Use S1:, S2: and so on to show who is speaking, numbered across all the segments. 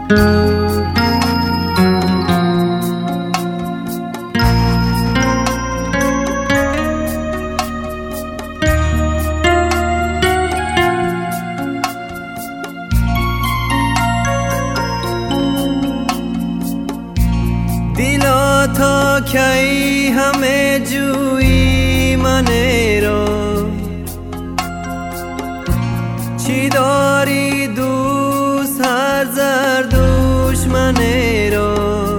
S1: दिला था की हमें जुई मनेरो چیداری دوست هر زر دشمنی رو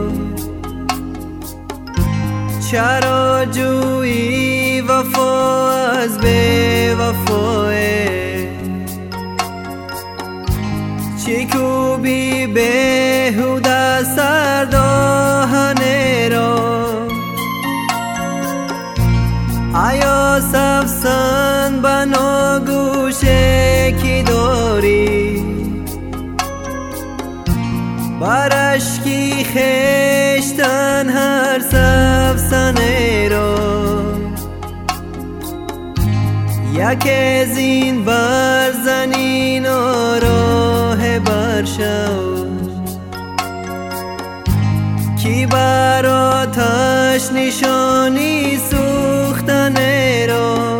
S1: چرا جویی وفا از بی وفایه چی کوبی بیهوده سر دهنی رو آیا سفسن بنا گوشه کی داری برشکی خشتن هر سفسنه رو یک از این برزنین و راه برشو کی براتش نشانی سوختنه رو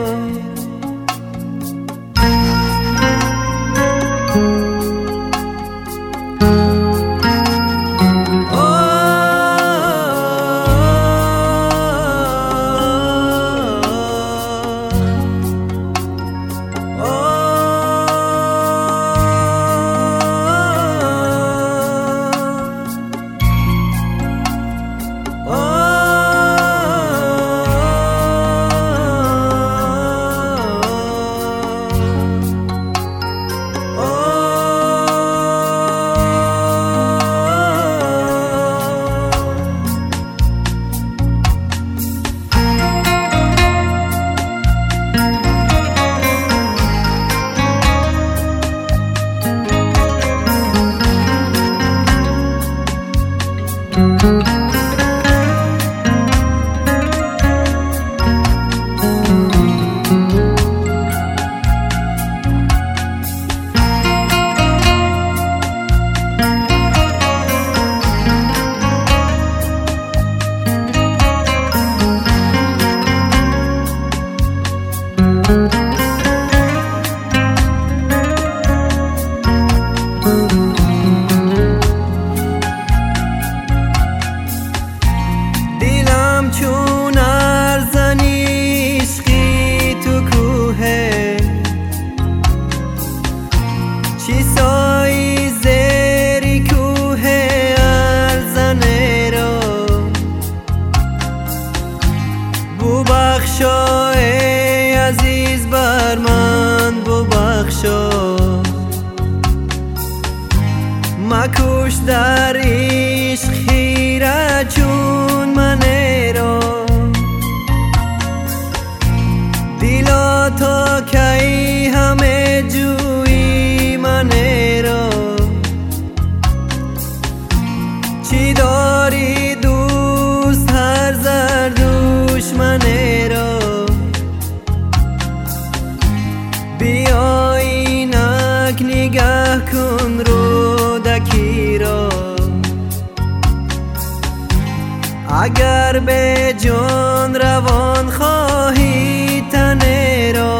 S1: چون ارزنی عشقی تو کوه چی سایی زیری کوه ارزنه رو بو بخشا ای عزیز بر من بو بخشا مکوش در عشق خیره چون منه رو دیلا تا کی همه جویی منه رو چی داری دوست هر زر دشمنه رو بیا اینک نگه کن رو دکی رو اگر به جان روان خواهی تنه را